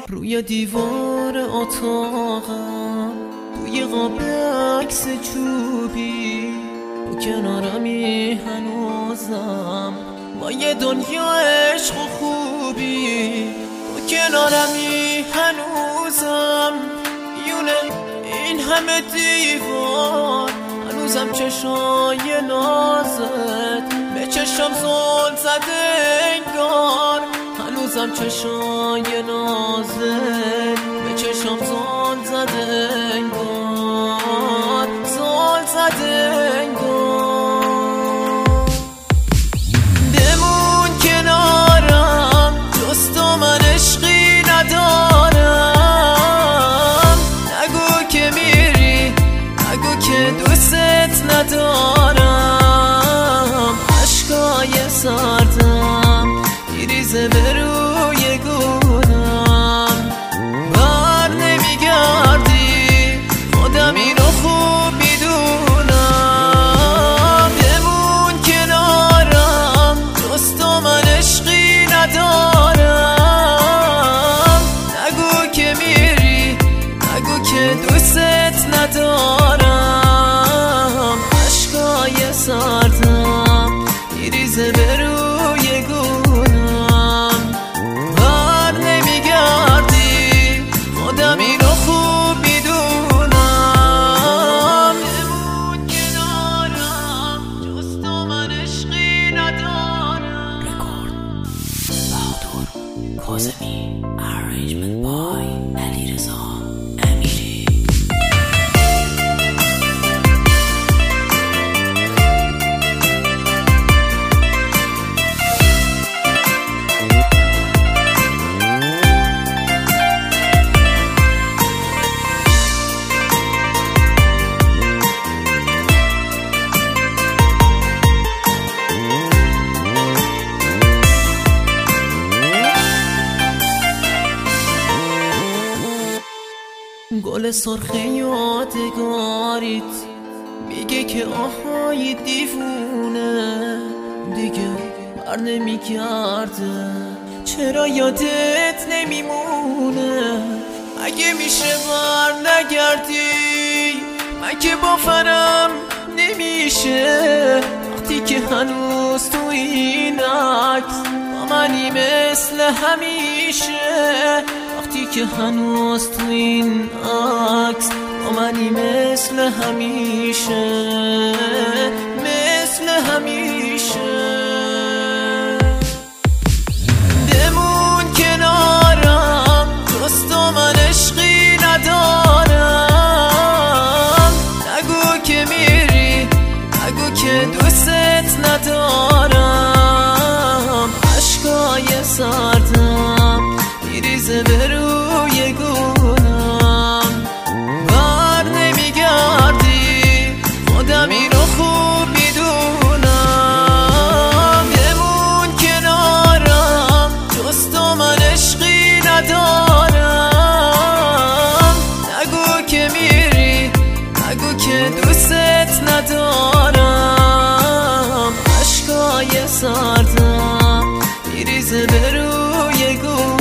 روی دیوار اتاقم توی قاب عکس چوبی تو کنارمی هنوزم با یه دنیا عشق و خوبی تو کنارمی هنوزم میونه این همه دیوار هنوزم چشای نازت به چشم زل زده انگار هنوزم چشای نازت به چشم زل زده انگار زل زده انگار بمون کنارم جز تو من عشقی ندارم نگو که میری نگو که دوست ندارم عشقای سردم میریزه به روی گونم بر نمیگردی خودم اینو خوب میدونم بمون کنارم جز تو من عشقی ندارم نگو که میری نگو که دوست ندارم عشقای سردم میریزه به روی گونم بر نمیگردی خودم اینو خوب میدونم بمون کنارم جز تو من عشقی ندارم رکورد بهادر کاظمی Arrangement by علیرضا امیری گل سرخ یادگاریت میگه که آهای دیوونه دیگه بر نمیگرده چرا یادت نمیمونه اگه میشه بر نگردی من که باورم نمیشه وقتی که هنوز تو این عکس با منی مثل همیشه وقتی که هنوز تو این عکس با منی مثل همیشه مثل همیشه بمون کنارم جز تو من عشقی ندارم نگو که میری نگو که دوست ندارم عشقای سردم میریزه به روی گونم بر نمیگردی خودم اینو خوب میدونم بمون کنارم جز تو من عشقی ندارم نگو که میری نگو که دوست ندارم عشقای سردم میریزه به روی گونم